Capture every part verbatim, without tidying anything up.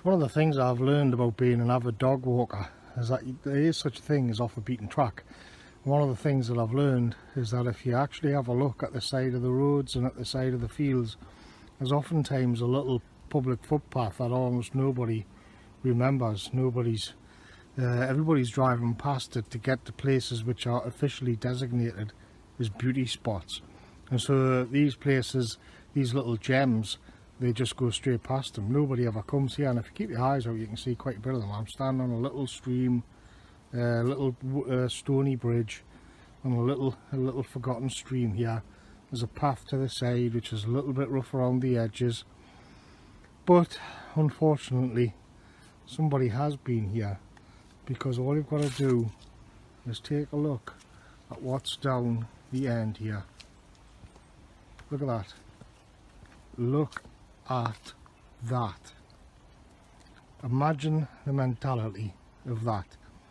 One of the things I've learned about being an avid dog walker is that there is such a thing as off the beaten track. One of the things that I've learned is that if you actually have a look at the side of the roads and at the side of the fields, there's oftentimes a little public footpath that almost nobody remembers. Nobody's, uh, everybody's driving past it to get to places which are officially designated as beauty spots. And so these places, these little gems, they just go straight past them. Nobody ever comes here, and if you keep your eyes out you can see quite a bit of them. I'm standing on a little stream, a uh, little uh, stony bridge on a little a little forgotten stream here. There's a path to the side which is a little bit rough around the edges, but unfortunately somebody has been here, because all you've got to do is take a look at what's down the end here. Look at that. Look at that. Imagine the mentality of that.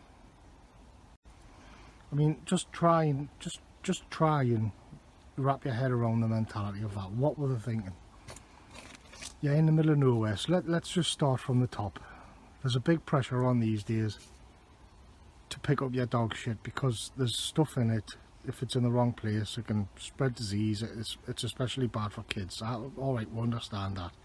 I mean, just try and just just try and wrap your head around the mentality of that. What were they thinking? You're in the middle of nowhere, so let, let's just start from the top. There's a big pressure on these days to pick up your dog shit, because there's stuff in it. If it's in the wrong place, it can spread disease. It's, it's especially bad for kids. Alright, we understand that.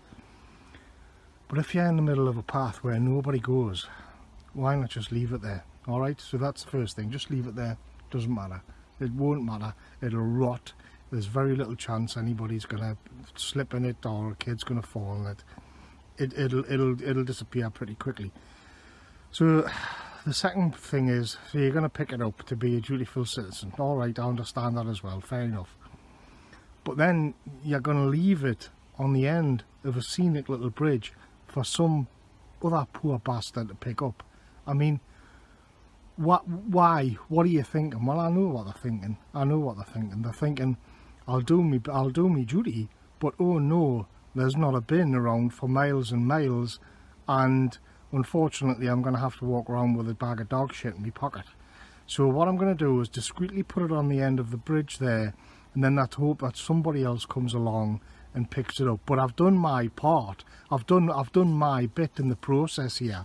But if you're in the middle of a path where nobody goes, why not just leave it there? Alright, so that's the first thing. Just leave it there. Doesn't matter. It won't matter. It'll rot. There's very little chance anybody's going to slip in it or a kid's going to fall in it. It it'll, it'll, it'll disappear pretty quickly. So the second thing is, so you're going to pick it up to be a dutiful citizen. Alright, I understand that as well, fair enough. But then you're going to leave it on the end of a scenic little bridge for some other poor bastard to pick up. I mean, what? Why? What are you thinking? Well, I know what they're thinking. I know what they're thinking. They're thinking, I'll do me, I'll do me duty, but oh no, there's not a bin around for miles and miles, and unfortunately I'm going to have to walk around with a bag of dog shit in my pocket. So what I'm going to do is discreetly put it on the end of the bridge there, and then let's hope that somebody else comes along and picks it up. But I've done my part. I've done I've done my bit in the process here.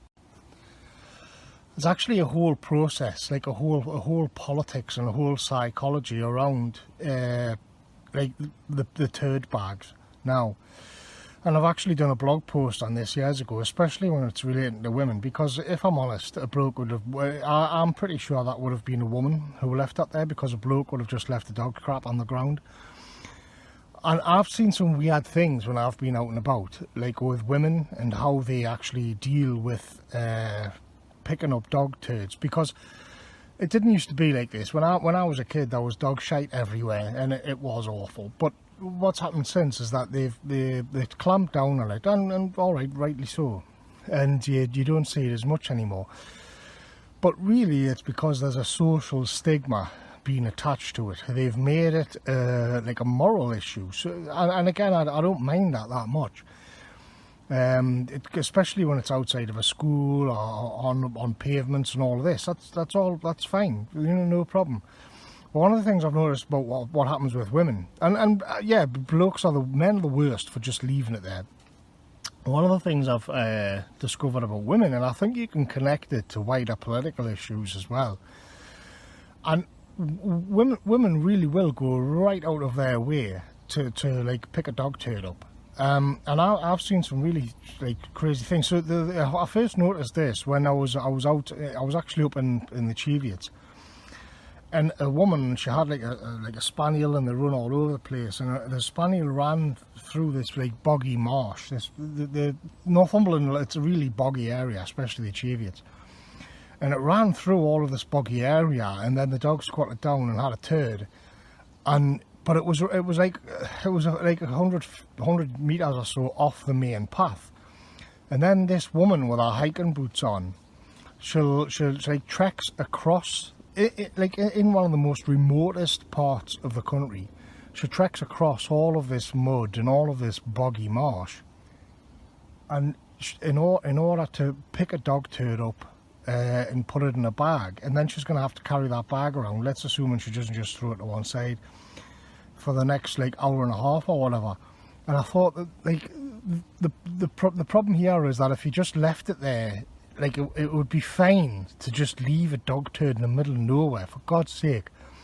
There's actually a whole process, like a whole a whole politics and a whole psychology around uh, like the the turd bags now. And I've actually done a blog post on this years ago, especially when it's relating to women, because if I'm honest, a bloke would have, I, I'm pretty sure that would have been a woman who left that there, because a bloke would have just left the dog crap on the ground. And I've seen some weird things when I've been out and about, like with women and how they actually deal with uh, picking up dog turds, because it didn't used to be like this. When I when I was a kid, there was dog shite everywhere, and it, it was awful. But what's happened since is that they've they they've clamped down on it, and, and all right, rightly so, and you you don't see it as much anymore. But really, it's because there's a social stigma being attached to it. They've made it uh, like a moral issue. So, and, and again, I, I don't mind that that much. Um, it, especially when it's outside of a school or on on pavements and all of this. That's that's all. That's fine. You know, no problem. One of the things I've noticed about what, what happens with women, and, and uh, yeah, blokes are the men are the worst for just leaving it there. One of the things I've uh, discovered about women, and I think you can connect it to wider political issues as well, and women women really will go right out of their way to, to like pick a dog turd up. Um, and I, I've seen some really like crazy things. So the, the, I first noticed this when I was I was out. I was actually up in, in the Cheviots. And a woman, she had like a, a like a spaniel, and they run all over the place. And a, the spaniel ran through this like boggy marsh. This the, the Northumberland, it's a really boggy area, especially the Cheviots. And it ran through all of this boggy area, and then the dog squatted down and had a turd. And but it was it was like it was like a hundred hundred meters or so off the main path. And then this woman with her hiking boots on, she'll she'll she like treks across. It, it, like in one of the most remotest parts of the country, she treks across all of this mud and all of this boggy marsh, and in, or, in order to pick a dog turd up uh, and put it in a bag, and then she's going to have to carry that bag around, let's assume, and she doesn't just throw it to one side, for the next like hour and a half or whatever. And I thought that like the the pro the problem here is that if you just left it there, like it, it would be fine to just leave a dog turd in the middle of nowhere, for God's sake.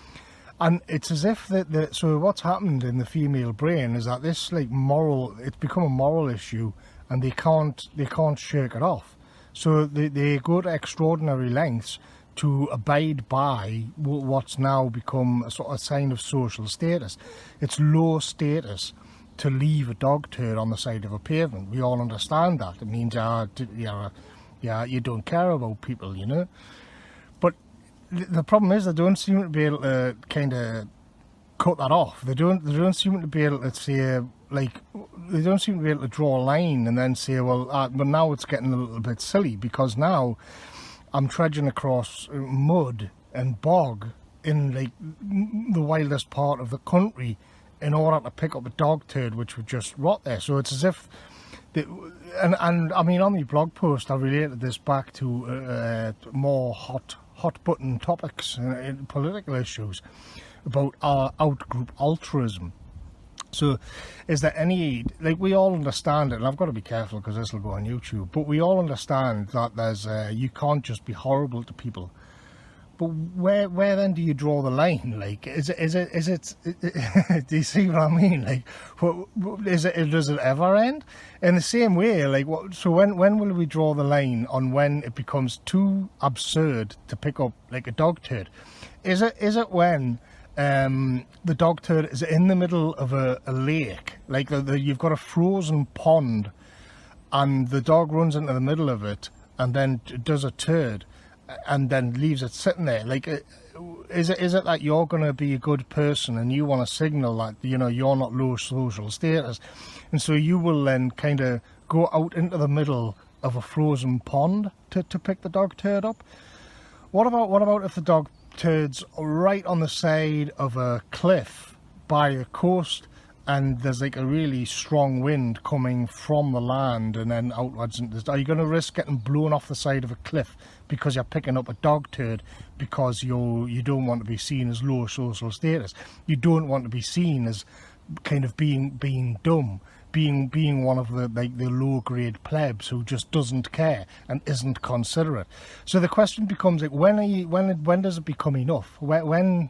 And it's as if that the so what's happened in the female brain is that this like moral, it's become a moral issue, and they can't they can't shirk it off. So they they go to extraordinary lengths to abide by what's now become a sort of sign of social status. It's low status to leave a dog turd on the side of a pavement. We all understand that. It means uh, you're, yeah, you don't care about people, you know. But the problem is they don't seem to be able to kind of cut that off. They don't. They don't seem to be able to say, like, they don't seem to be able to draw a line and then say, well, uh, but now it's getting a little bit silly because now I'm trudging across mud and bog in like the wildest part of the country in order to pick up a dog turd which would just rot there. So it's as if, they, and and I mean on the blog post I related this back to uh, more hot hot button topics in, in political issues about our out-group altruism. So is there any, like, we all understand it, and I've got to be careful because this will go on YouTube, but we all understand that there's uh, you can't just be horrible to people. But where where then do you draw the line? Like, is it is it is it? Do you see what I mean? Like, what, is it? Does it ever end? In the same way, like, what? So when when will we draw the line on when it becomes too absurd to pick up like a dog turd? Is it is it when um, the dog turd is in the middle of a, a lake, like the, the, you've got a frozen pond, and the dog runs into the middle of it and then does a turd, and then leaves it sitting there? Like, is it is it that you're going to be a good person and you want to signal that, you know, you're not low social status, and so you will then kind of go out into the middle of a frozen pond to, to pick the dog turd up? What about what about if the dog turd's right on the side of a cliff by the coast, and there's like a really strong wind coming from the land and then outwards? And are you going to risk getting blown off the side of a cliff because you're picking up a dog turd because you you don't want to be seen as low social status? You don't want to be seen as kind of being being dumb, being being one of the like the low grade plebs who just doesn't care and isn't considerate. So the question becomes, like, when are you, when when does it become enough? When when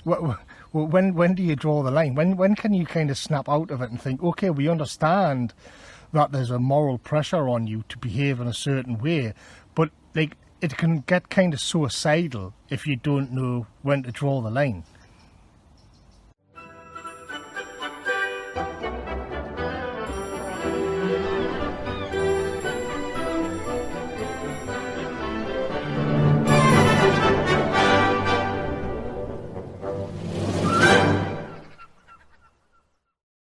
when when do you draw the line? When when can you kind of snap out of it and think, okay, we understand that there's a moral pressure on you to behave in a certain way, but like it can get kind of suicidal if you don't know when to draw the line.